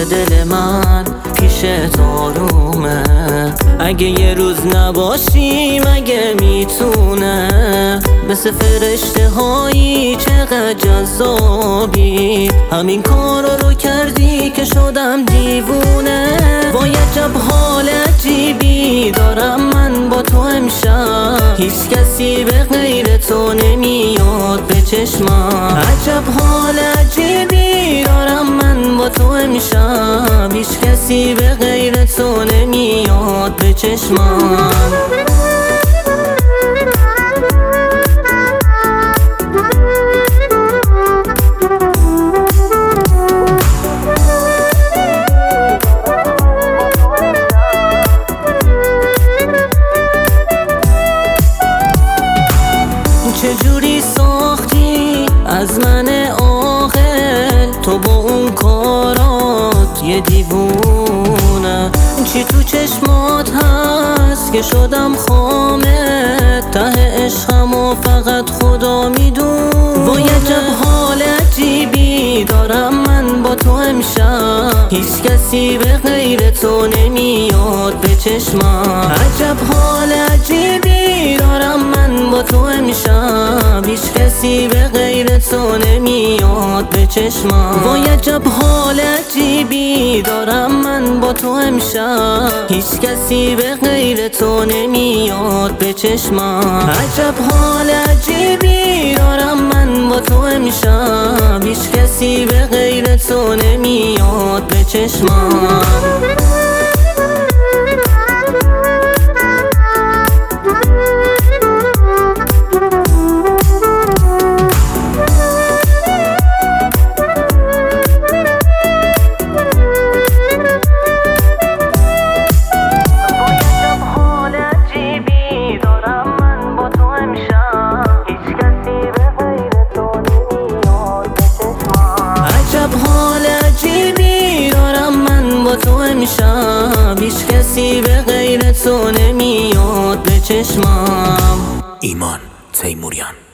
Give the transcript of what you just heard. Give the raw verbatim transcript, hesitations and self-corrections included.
دل من پیشت آرومه. اگه یه روز نباشی مگه میتونه مثل فرشته هایی چقدر جذابی. همین کارو رو کردی که شدم دیوونه. وای عجب حال عجیبی دارم من با تو امشب، هیچ کسی به غیر تو نمیاد به چشمم. عجب حال عجیبی دارم من با تو امشب، هیچ کسی به غیر تو نمیاد به چشمم. چجوری ساختی از من عاقل تو با اون کارات یه دیوونه؟ چی تو چشمات هست که شدم خامه؟ ته عشقم و فقط خدا میدونه. وای عجب حال عجیبی دارم من با تو امشب، هیچ کسی به غیر تو نمیاد به چشمم. عجب حال عجیبی دارم من با تو امشب، هیچ کسی به غیر تو نمیاد به چشمم. وای عجب حال عجیبی دارم من با تو امشب، هیچ کسی به غیر تو نمیاد به چشمم. عجب حال عجیبی دارم من با تو امشب، هیچ کسی به غیر تو نمیاد به چشمم. تو امشب هیچ کسی به غیر تو نمیاد به چشمم. ایمان تیموریان.